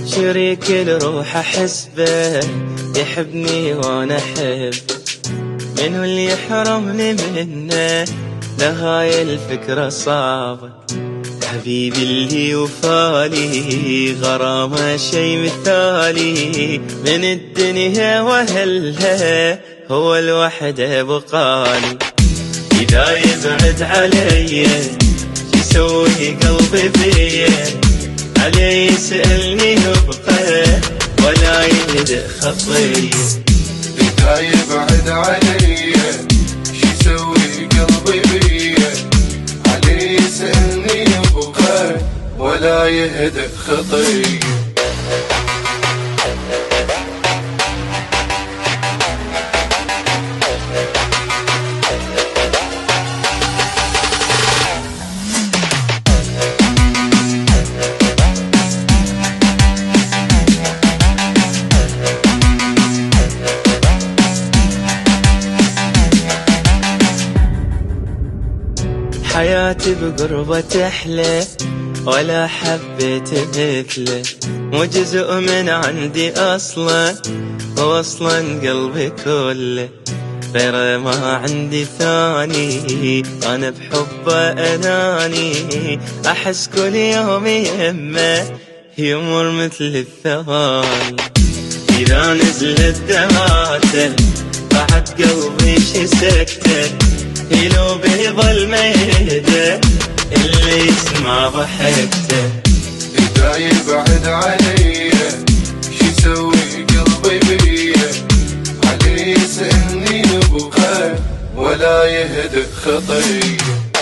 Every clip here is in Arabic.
شريك الروح أحس به، يحبني وأنا أحب. منو اللي يحرمني منه؟ لهاي الفكرة صعبة. حبيبي اللي وفالي غرامة شي مثالي، من الدنيا وهلها هو الوحدة بقالي. إذا يبعد علي يسوي قلبي بيه، علي يسألني يبقى ولا يهدأ خطي. إذا يبعد علي يسوي قلبي بيه، علي يسألني يبقى ولا يهدأ خطي. حياتي بقربة تحلى ولا حبيت مثله، مو جزء من عندي أصلا، هو أصلا قلبي كله. غيره ما عندي ثاني، أنا بحبه أناني. أحس كل يوم يمه يمر مثل الثواني. إذا نزلت دمعته بعد قلبي شي سكته، لو بيظل ما يهدى اللي يسمع ضحكته. إذا يبعد علي يسوي قلبي بيه، علي يسألني يبقى ولا يهدأ خطي.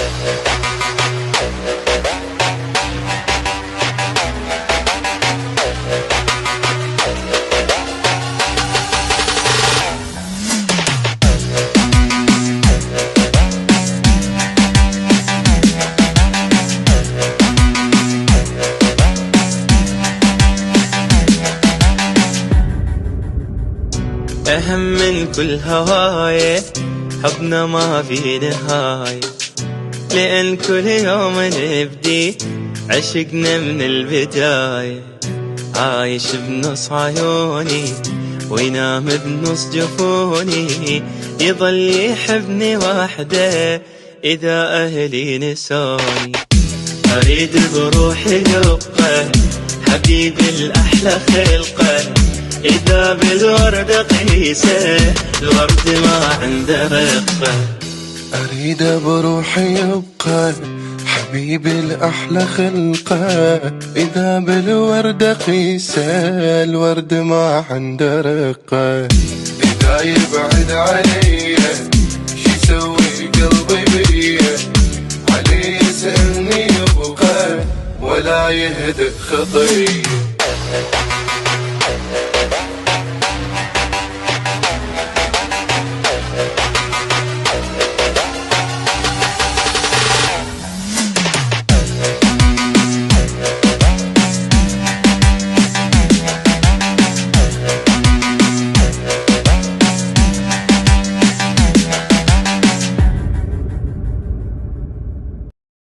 أهم من كل هواية حبنا ما في نهاية، لأن كل يوم نبدي عشقنا من البداية. عايش بنص عيوني وينام بنص جفوني، يظل يحبني وحده إذا أهلي نسوني. أريد بروحي يبقى حبيبي الأحلى خلقه، إذا بالورد قيسه الورد ما عنده رقة. أريد بروحي يبقى حبيبي الأحلى خلقه، إذا بالورد قيسه الورد ما عنده رقة. إذا يبعد علي يسوي قلبي بيه، علي يسألني يبقى ولا يهدأ خطي.